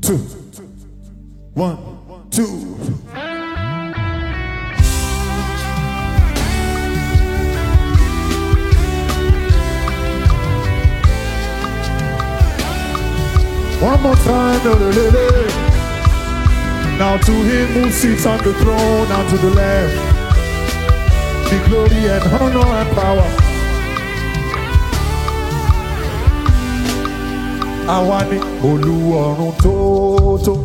2, 1, 2. One more time. Now to him who sits on the throne and to the left, the glory and honor and power. Awani Oluwarun Toto.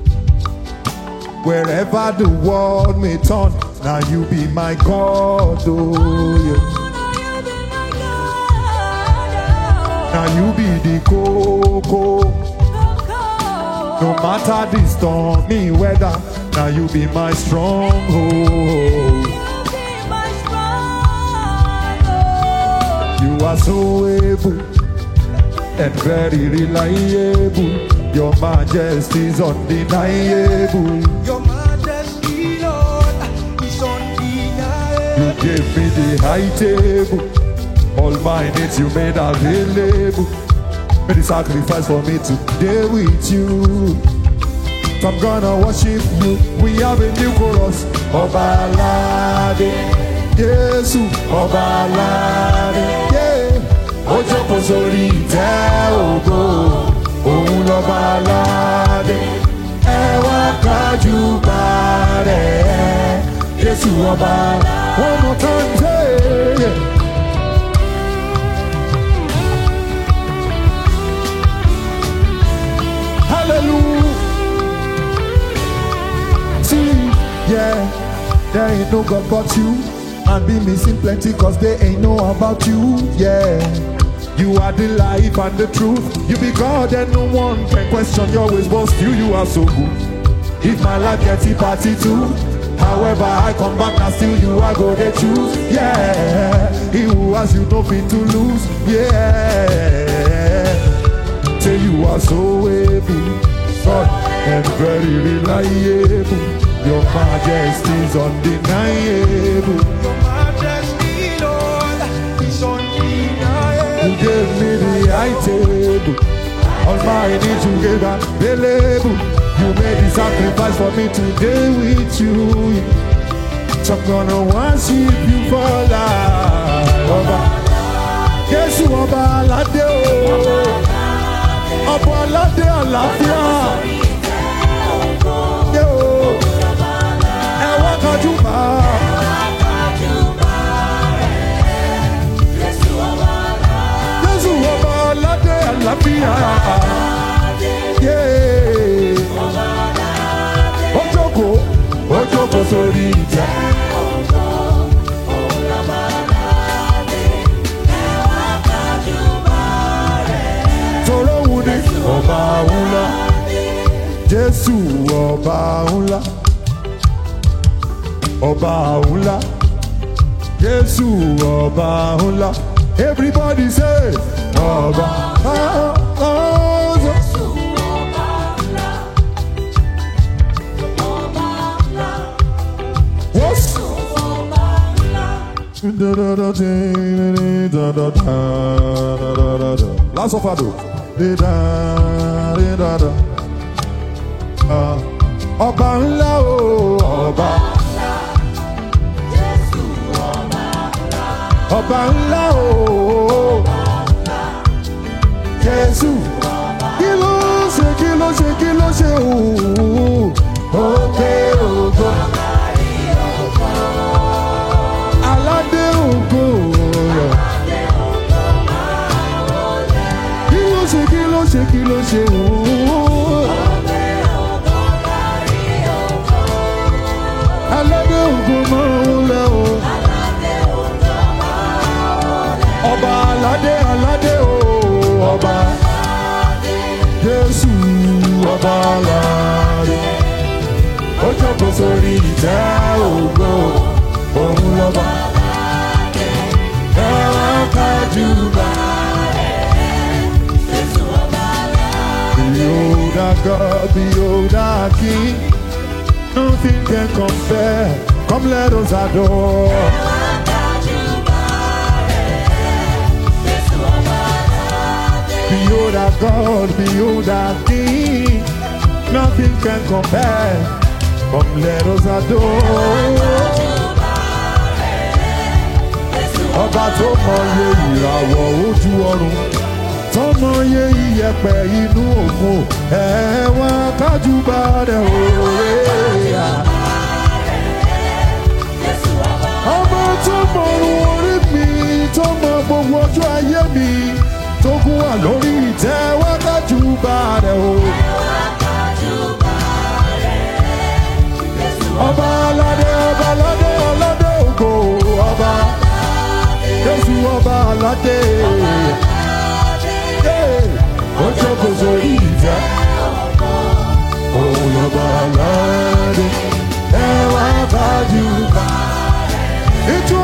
Wherever the world may turn, now you be my God, oh yes. Now you be the Coco. No matter the stormy weather, now you be my stronghold. You are so able and very reliable. Your majesty is undeniable. Your majesty, Lord, is undeniable. You gave me the high table. All my needs you made available. Made the sacrifice for me today with you. So I'm gonna worship you. We have a new chorus. Obalade, Yesu, Obalade, yeah. Ojo posori te ogo, ohun l'Obalade. Ewa kaju bare, Yesu Obalade. One more time, yeah. Hallelujah. See, yeah, there ain't no God but you. And be missing plenty cause they ain't know about you. Yeah, you are the life and the truth. You be God and no one can question your ways, but still you are so good. If my life gets a party too, however I come back now still you are go they choose. Yeah, he who has you nothing to lose. Yeah, say you are so able, God, and very reliable. Your majesty is undeniable. Your majesty, Lord, is undeniable. You gave me the high table. All my needs you gave available. You made the sacrifice for me today with you. So I'm gonna worship you for life. Oba, Yesu Obalade o. Obalade alafia. Yesu Obalade alafia. Yeah. Ojoko sori ite. Toro wuni Ọba ńlá. Jesu Ọba ńlá. Ọba ńlá. Jesu Ọba ńlá. Everybody say Ọba ńlá. Last of all, Ọba ńlá o, Ọba. Ọba ńlá o, Jésù. Kí ló ṣe o? Òkè ògo. Aládé ògo. Kí ló ṣe o? Aládé ògo máa wọlé o. Ọba aládé o. Ọba Jésù Ọba aládé. Ó jókòó sórí ìtẹ́ ògo. Òun lọ́ba. Ẹwà kájú bá. Behold our God, behold our King. Nothing can compare. Come let us adore. Behold our God, behold our King. nothing can compare. Come let us adore. Ọba tó mọye ìràwọ̀ ojú ọ̀run, tó mọye iyẹ̀pẹ̀ inú òkun, ẹ wá kájúbà rẹ̀ òye. Ọba tó mọ̀run orí mi, tó mọ gbogbo ọjọ́ ayé mi, tó gún wà lórí ìtẹ́, wá kájúbà rẹ̀ òye. Ọba aládé, ọba aládé, aládé ògo, ọba. Jésù ọba aládé, ó jókòó sórí ìtẹ́, òun lọ́ba aládé, ẹ wá kájúbà. Ìtú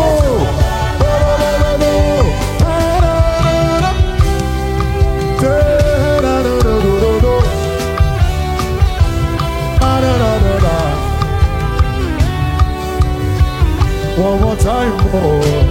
one more time more.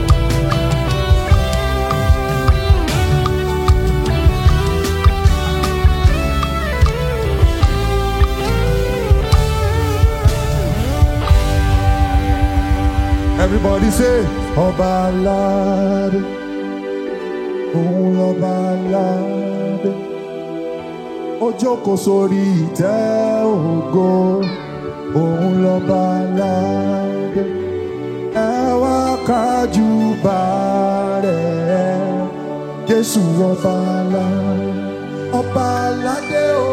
Everybody say, Ọba aládé, òun lọ́ba aládé, ó jókòó sórí ìtẹ́ ògo, òun lọ́ba aládé, ẹ wá kájúbà rẹ̀, Jésù ọba aládé, ọba aládé o,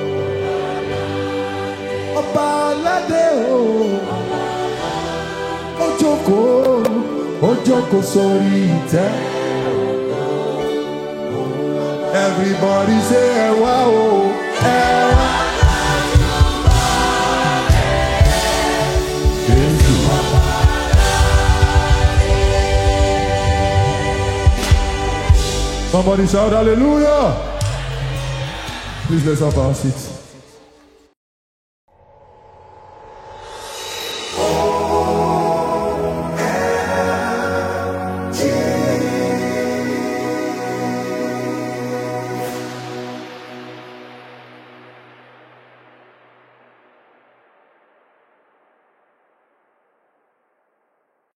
ọba aládé o. Ó jókòó sórí ìtẹ́. Everybody say ẹ wá o, ẹ wá. Somebody shout hallelujah. Please let's have our seats.